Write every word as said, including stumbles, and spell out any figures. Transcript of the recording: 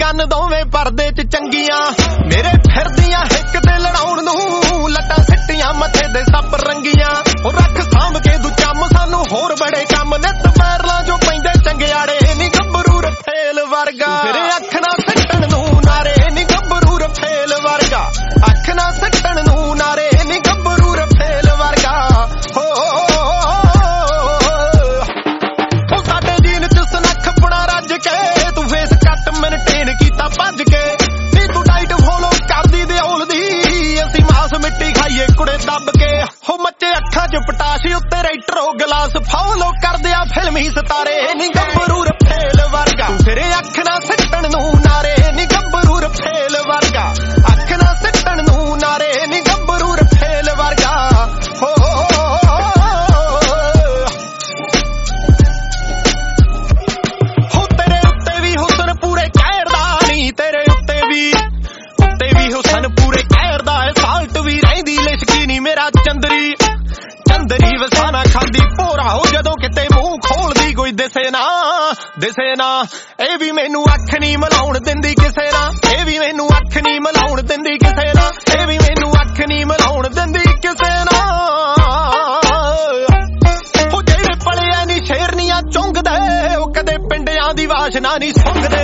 gun ਦੋਵੇਂ ਪਰਦੇ ਚ ਚੰਗੀਆਂ ਮੇਰੇ ਫਿਰਦੀਆਂ ਹਿੱਕ ਤੇ ਲੜਾਉਣ ਨੂੰ ਲੱਟਾਂ ਸਿੱਟੀਆਂ ਮੱਥੇ ਦੇ ਸੱਪ ਰੰਗੀਆਂ ਉਹ ਰੱਖ ਸਾਂਭ ਕੇ ਦੂ ਚੰਮ ਸਾਨੂੰ ਹੋਰ ਬੜੇ ਕੰਮ ਨਿੱਤ ਪੈਰਲਾਂ ਜੋ ਪੈਂਦੇ ਚੰਗਿਆੜੇ ਨੀ ਗੱਭਰੂ ਰਫੇਲ ਵਰਗਾ ਤੇਰੇ ਅੱਖ ਨਾ ਸੱਟਣ ਨੂੰ ਨਾਰੇ ਨੀ ਗੱਭਰੂ ਰਫੇਲ ਵਰਗਾ ਅੱਖ ਨਾ ਸੱਟਣ ਨੂੰ ਨਾਰੇ ਨੀ ਗੱਭਰੂ ਰਫੇਲ ਵਰਗਾ ਹੋ ਉਹ ਸਾਡੇ ਜੀਨ ਚ ਸਨੱਖ ਪੁਣਾ ਰੱਜ ਕੇ ਤੂੰ ਫੇਸ ਕੱਟ ਮੈਨਟੇਨ ਕੀਤਾ ਭੱਜ ਕੇ ਨੀ ਤੂੰ ਡਾਈਟ ਫੋਲੋ ਕਰਦੀ ਦਿਓਲ ਦੀ ਅਸੀਂ ਮਾਸ ਮਿੱਟੀ ਖਾਈਏ ਕੁੜੇ ਦੱਬ ਕੇ ਹੋ ਮੱਚੇ ਅੱਖਾਂ ਚ ਪਟਾਸ਼ੀ ਉੱਤੇ ਰਾਈਟਰੋ ਗਲਾਸ ਫੋਲੋ ਕਰਦੇ ਆ ਫਿਲਮੀ ਸਿਤਾਰੇ ਨੀ ਗੱਭਰੂ ਰਫੇਲ ਵਰਗਾ ਤੇਰੇ ਅੱਖ ਨਾ ਸੱਟਣ ਨੂੰ ਨਾਰੇ ਨੀ ਗੱਭਰੂ ਰਫੇਲ ਵਰਗਾ ਅੱਖ ਨਾ ਸੱਟਣ ਨੂੰ ਨਾਰੇ ਨੀ ਗੱਭਰੂ ਰਫੇਲ ਵਰਗਾ ਹੋ ਹੋ ਤੇਰੇ ਉੱਤੇ ਵੀ ਹੁਸਨ ਪੂਰੇ ਕਹਿਰ ਦਾ ਨੀ ਤੇਰੇ ਉੱਤੇ ਵੀ ਉੱਤੇ ਵੀ ਹੁਸਨ ਪੂਰੇ ਕਹਿਰ ਦਾ ਸਾਲਟ ਵੀ ਰਹਿੰਦੀ ਲਿਸ਼ਕੀ ਨੀ ਮੇਰਾ ਚੰਦਰੀ ਚੰਦਰੀ ਵਸਾਨਾ ਖਾਂਦੀ ਭੋਰਾ ਹੋ ਜਦੋਂ ਕਿਤੇ ਮੂੰਹ ਖੋਲਦੀ ਕੋਈ ਦਿਸੇ ਨਾ ਦਿਸੇ ਨਾ ਇਹ ਵੀ ਮੈਨੂੰ ਅੱਖ ਨਹੀਂ ਮਲਾਉਣ ਦਿੰਦੀ ਕਿਸੇ ਨਾਲ ਇਹ ਵੀ ਮੈਨੂੰ ਅੱਖ ਨਹੀਂ ਮਲਾਉਣ ਦਿੰਦੀ ਕਿਸੇ ਨਾਲ ਇਹ ਵੀ ਮੈਨੂੰ ਅੱਖ ਨਹੀਂ ਮਲਾਉਣ ਦਿੰਦੀ ਕਿਸੇ ਨਾਲ ਉਹ ਜਿਹੜੇ ਪਲਿਆ ਨੀ ਸ਼ੇਰਨੀਆਂ ਚੁੰਗਦੇ ਉਹ ਕਦੇ ਪਿੰਡਿਆਂ ਦੀ ਵਾਸ਼ਨਾ ਨਹੀਂ ਸੁੰਘਦੇ